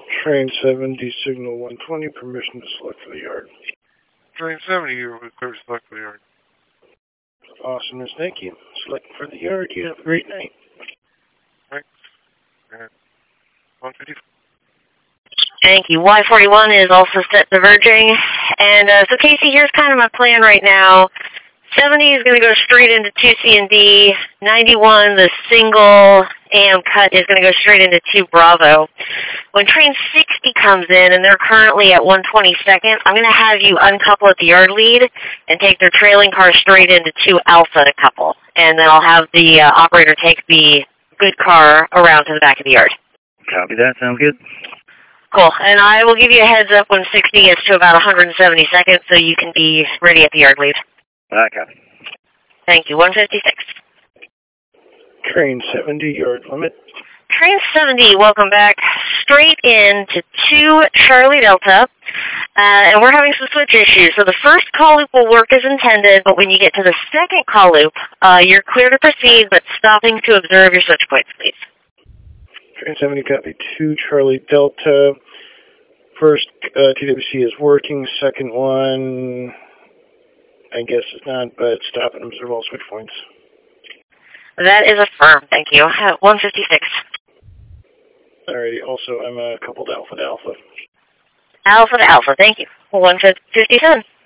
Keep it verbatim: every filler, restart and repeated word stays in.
Train seventy, signal one twenty, permission to select for the yard. Train seventy, you're clear to select for the yard. Awesomeness, thank you. Selecting for the yard, you have a great night. Thanks. And one fifty-four. Thank you. Y forty-one is also set diverging. And uh, so Casey, here's kind of my plan right now. seventy is going to go straight into two C and D. ninety-one, the single A M cut, is going to go straight into two Bravo. When train sixty comes in, and they're currently at one twenty-second, I'm going to have you uncouple at the yard lead and take their trailing car straight into two Alpha to couple. And then I'll have the uh, operator take the good car around to the back of the yard. Copy that. Sounds good. Cool. And I will give you a heads up when sixty gets to about one hundred seventy seconds so you can be ready at the yard lead. All right, copy. Thank you. one fifty-six. Train seventy, yard limit. Train seventy, welcome back. Straight in to two Charlie Delta. Uh, and we're having some switch issues. So the first call loop will work as intended, but when you get to the second call loop, uh, you're clear to proceed, but stopping to observe your switch points, please. Train seventy, copy two, Charlie Delta. First uh, T W C is working. Second one, I guess it's not, but stop and observe all switch points. That is affirmed. Thank you. Uh, one fifty-six. Alrighty, also I'm uh, coupled Alpha to Alpha. Alpha to Alpha. Thank you. one fifty-seven.